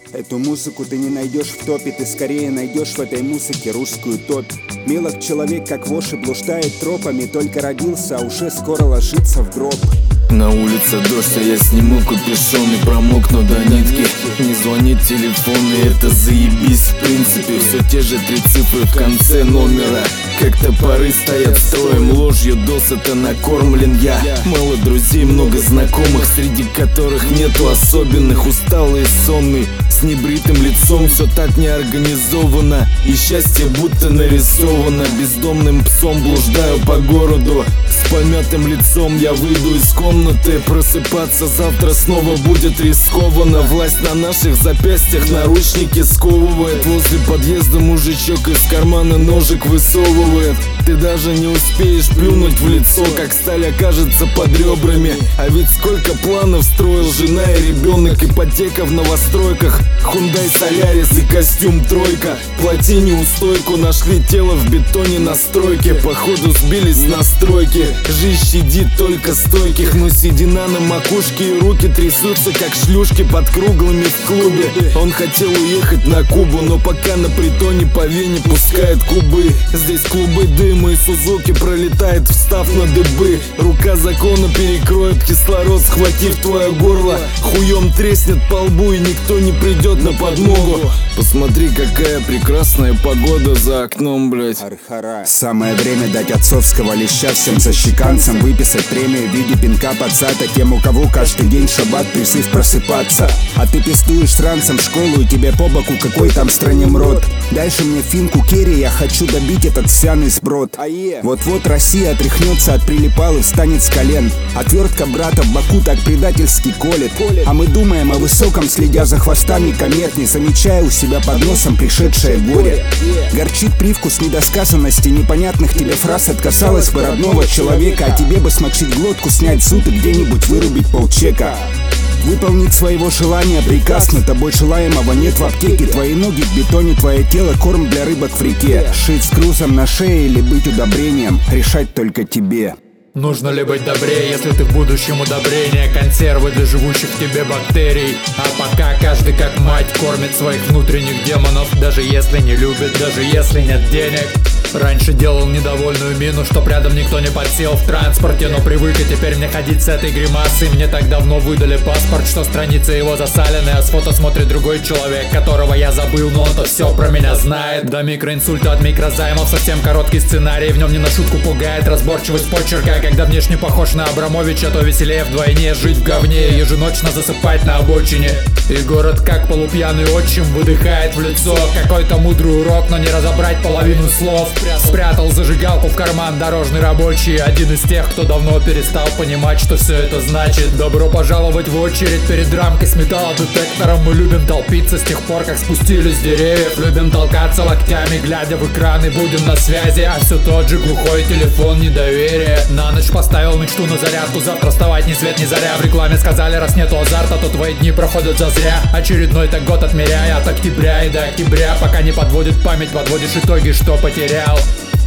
Эту музыку ты не найдешь в топе, ты скорее найдешь в этой музыке русскую топь. Мелок человек, как вошь, и блуждает тропами, только родился, а уже скоро ложится в гроб. На улице дождь, а я сниму капюшон и промокну до нитки. Не звонит телефон, и это заебись. В принципе, все те же 3 цифры в конце номера. Как топоры стоят строем, ложью досыта накормлен я. Мало друзей, много знакомых, среди которых нету особенных. Усталый и сонный, с небритым лицом, все так неорганизовано. И счастье будто нарисовано. Бездомным псом блуждаю по городу. С помятым лицом я выйду из комнаты. Просыпаться завтра снова будет рискованно. Власть на наших запястьях, наручники сковывает. Возле подъезда мужичок из кармана ножик высовывает. Ты даже не успеешь плюнуть в лицо, как сталь окажется под ребрами. А ведь сколько планов строил жена и ребенок. Ипотека в новостройках, Hyundai Solaris и костюм тройка. Плати неустойку, нашли тело в бетоне на стройке. Походу сбились на стройке. Жизнь щадит только стойких, но седина на макушке и руки трясутся, как шлюшки под круглыми в клубе. Он хотел уехать на Кубу, но пока на притоне по Вене пускает кубы. Здесь клубы дыма и Сузуки пролетает, встав на дыбы. Рука закона перекроет кислород, схватив твое горло. Хуем треснет по лбу, и никто не придет на подмогу. Посмотри, какая прекрасная погода за окном, блять. Самое время дать отцовского леща всем защеканцам, выписать премию в виде пинка под зад. А тем, у кого каждый день шаббат, призыв просыпаться. А ты пиздуешь с ранцем в школу, и тебе по боку какой там стране мрот. Дальше мне финку керри, я хочу добить этот сяный сброд. Вот-вот Россия отряхнется от прилипал и встанет с колен. Отвертка брата в боку так предательски колет. А мы думаем о высоком, следя за хвостами комет, не замечая у себя под носом пришедшее горе. Горчит привкус недосказанности, непонятных тебе фраз. Откасалась бы родного человека, а тебе бы смочить глотку, снять зуд и где-нибудь вырубить полчека. Выполнить своего желания приказ, но тобой желаемого нет в аптеке. Твои ноги в бетоне, твое тело корм для рыбок в реке. Шить с грузом на шее или быть удобрением, решать только тебе. Нужно ли быть добрее, если ты в будущем удобрение? Консервы для живущих в тебе бактерий. А пока каждый как мать кормит своих внутренних демонов. Даже если не любит, даже если нет денег. Раньше делал недовольную мину, чтоб рядом никто не подсел в транспорте. Но привык, и теперь мне ходить с этой гримасой. Мне так давно выдали паспорт, что страницы его засалены. А с фото смотрит другой человек, которого я забыл, но он-то все про меня знает. До микроинсульта от микрозаймов совсем короткий сценарий. В нем не на шутку пугает разборчивость почерка. Когда внешне похож на Абрамовича, то веселее вдвойне жить в говне, еженочно засыпать на обочине. И город, как полупьяный отчим, выдыхает в лицо какой-то мудрый урок, но не разобрать половину слов. Спрятал зажигалку в карман дорожный рабочий. Один из тех, кто давно перестал понимать, что все это значит. Добро пожаловать в очередь перед рамкой с металлодетектором. Мы любим толпиться с тех пор, как спустились с деревьев. Любим толкаться локтями, глядя в экран, и будем на связи. А все тот же глухой телефон недоверия. На ночь поставил мечту на зарядку, завтра вставать ни свет ни заря. В рекламе сказали, раз нету азарта, то твои дни проходят зазря. Очередной так год отмеряя от октября и до октября. Пока не подводит память, подводишь итоги, что потерял.